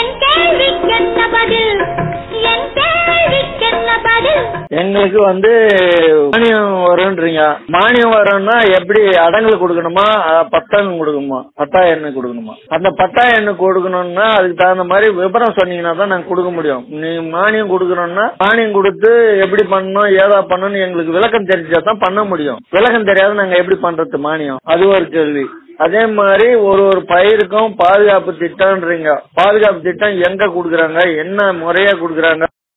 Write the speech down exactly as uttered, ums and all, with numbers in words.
எங்களுக்கு வந்து மானியம் வரும்ன்றீங்க. மானியம் வரும்னா எப்படி அடங்குல கொடுக்கணுமா, பத்தாயிரம் கொடுக்கணுமா, பத்தாயிரம் எண்ணெய் கொடுக்கணுமா? அந்த பத்தாயிரம் எண்ணெய் கொடுக்கணும்னா அதுக்கு தகுந்த மாதிரி விவரம் சொன்னீங்கன்னா தான் நாங்க கொடுக்க முடியும். நீ மானியம் கொடுக்கணும்னா மானியம் கொடுத்து எப்படி பண்ணணும் ஏதா பண்ணணும் எங்களுக்கு விளக்கம் தெரிஞ்சா தான் பண்ண முடியும். விளக்கம் தெரியாத நாங்க எப்படி பண்றது மானியம்? அது ஒரு கேள்வி. அதே மாதிரி ஒரு ஒரு பயிருக்கும் பாதுகாப்பு திட்டம்ன்றீங்க. பாதுகாப்பு திட்டம் எங்க குடுக்கறாங்க, என்ன முறையா குடுக்கறாங்க?